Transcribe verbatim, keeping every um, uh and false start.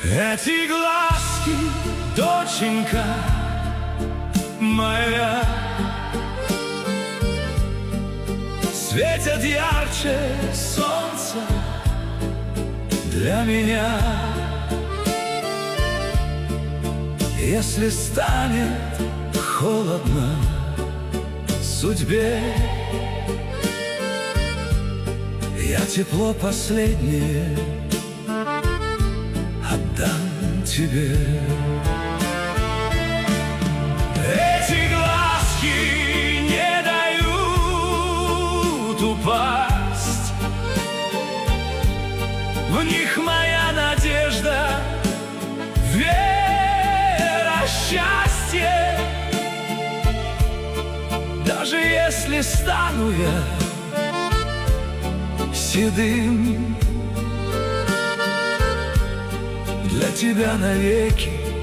Эти глазки, доченька моя, светят ярче солнца для меня. Если станет холодно судьбе, я тепло последнее отдам тебе. Эти глазки не дают упасть, в них моя надежда, вера, счастье. Даже если стану я седым, для тебя навеки